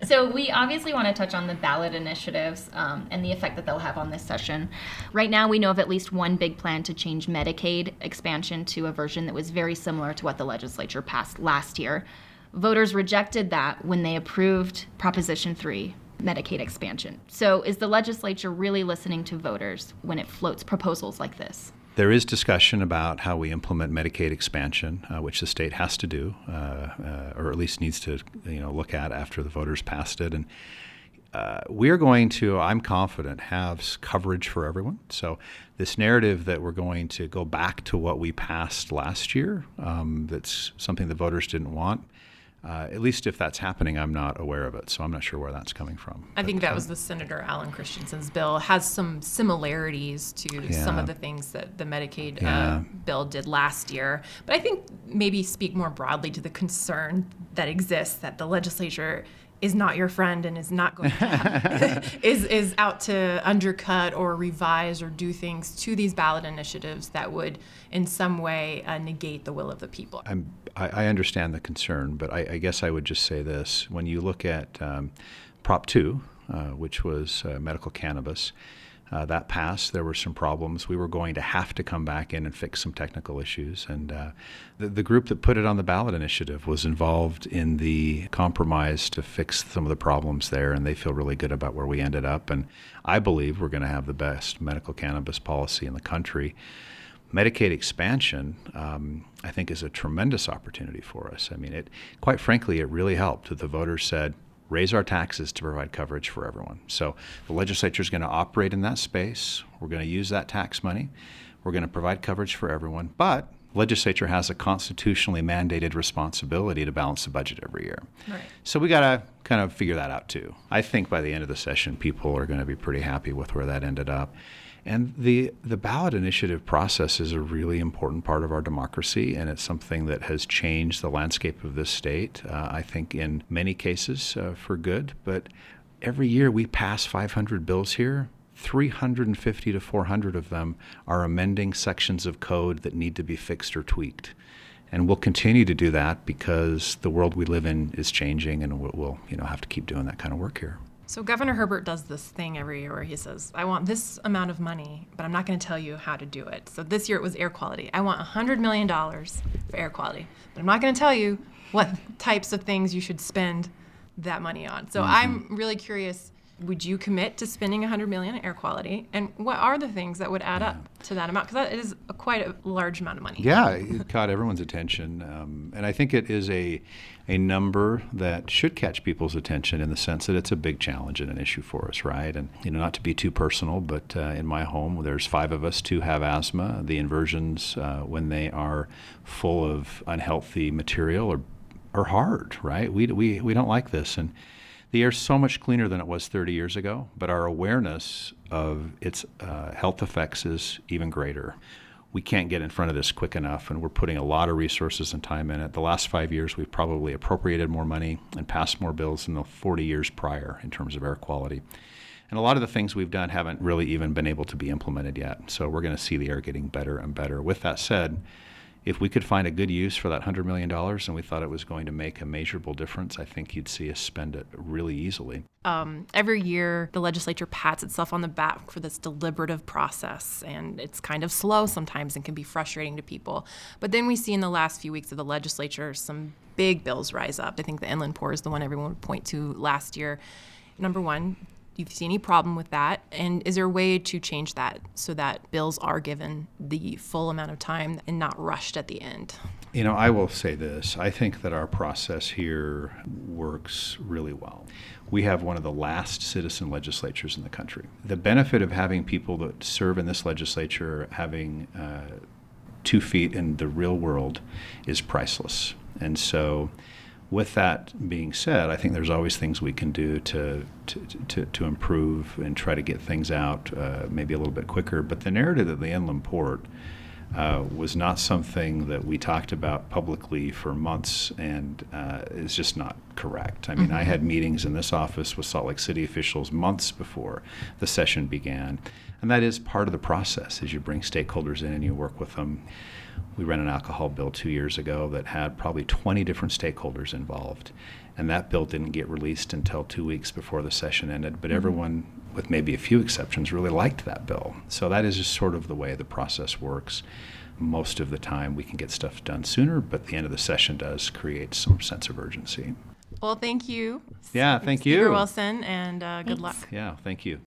So we obviously want to touch on the ballot initiatives and the effect that they'll have on this session. Right now, we know of at least one big plan to change Medicaid expansion to a version that was very similar to what the legislature passed last year. Voters rejected that when they approved Proposition 3, Medicaid expansion. So is the legislature really listening to voters when it floats proposals like this? There is discussion about how we implement Medicaid expansion, which the state has to do, or at least needs to, look at after the voters passed it. And we are going to, I'm confident, have coverage for everyone. So this narrative that we're going to go back to what we passed last year, that's something the voters didn't want. At least if that's happening, I'm not aware of it, so I'm not sure where that's coming from. I think that was the Senator Alan Christensen's bill. It has some similarities to some of the things that the Medicaid bill did last year. But I think maybe speak more broadly to the concern that exists that the legislature is not your friend and is not going to is out to undercut or revise or do things to these ballot initiatives that would in some way negate the will of the people. I understand the concern, but I guess I would just say this. When you look at Prop 2, which was medical cannabis, that passed. There were some problems. We were going to have to come back in and fix some technical issues. And the group that put it on the ballot initiative was involved in the compromise to fix some of the problems there, and they feel really good about where we ended up. And I believe we're going to have the best medical cannabis policy in the country. Medicaid expansion, I think, is a tremendous opportunity for us. I mean, quite frankly, it really helped that the voters said, raise our taxes to provide coverage for everyone. So the legislature is going to operate in that space. We're going to use that tax money. We're going to provide coverage for everyone. But the legislature has a constitutionally mandated responsibility to balance the budget every year. Right. So we got to kind of figure that out too. I think by the end of the session, people are going to be pretty happy with where that ended up. And the ballot initiative process is a really important part of our democracy, and it's something that has changed the landscape of this state, I think in many cases for good. But every year we pass 500 bills here. 350 to 400 of them are amending sections of code that need to be fixed or tweaked. And we'll continue to do that because the world we live in is changing, and we'll have to keep doing that kind of work here. So Governor Herbert does this thing every year where he says, I want this amount of money, but I'm not going to tell you how to do it. So this year it was air quality. I want $100 million for air quality, but I'm not going to tell you what types of things you should spend that money on. So I'm really curious, would you commit to spending $100 million on air quality? And what are the things that would add up to that amount? Because that is quite a large amount of money. Yeah, it caught everyone's attention. And I think it is a number that should catch people's attention in the sense that it's a big challenge and an issue for us, right? And, not to be too personal, but in my home, there's 5 of us, 2 have asthma. The inversions, when they are full of unhealthy material, are hard, right? We don't like this. And the air's so much cleaner than it was 30 years ago, but our awareness of its health effects is even greater. We can't get in front of this quick enough, and we're putting a lot of resources and time in it. The last 5 years, we've probably appropriated more money and passed more bills than the 40 years prior in terms of air quality. And a lot of the things we've done haven't really even been able to be implemented yet. So we're going to see the air getting better and better. With that said, if we could find a good use for that $100 million and we thought it was going to make a measurable difference, I think you'd see us spend it really easily. Every year, the legislature pats itself on the back for this deliberative process, and it's kind of slow sometimes and can be frustrating to people. But then we see in the last few weeks of the legislature some big bills rise up. I think the Inland Port is the one everyone would point to last year. Number one, do you see any problem with that? And is there a way to change that so that bills are given the full amount of time and not rushed at the end? I will say this. I think that our process here works really well. We have one of the last citizen legislatures in the country. The benefit of having people that serve in this legislature having 2 feet in the real world is priceless. And so with that being said, I think there's always things we can do to improve and try to get things out maybe a little bit quicker. But the narrative of the Inland Port, was not something that we talked about publicly for months, and is just not correct. I mean, I had meetings in this office with Salt Lake City officials months before the session began, and that is part of the process, as you bring stakeholders in and you work with them. We ran an alcohol bill 2 years ago that had probably 20 different stakeholders involved, and that bill didn't get released until 2 weeks before the session ended, but everyone, with maybe a few exceptions, really liked that bill. So that is just sort of the way the process works. Most of the time we can get stuff done sooner, but the end of the session does create some sense of urgency. Well, thank you. Yeah, thank you. Speaker Wilson, and good luck. Yeah, thank you.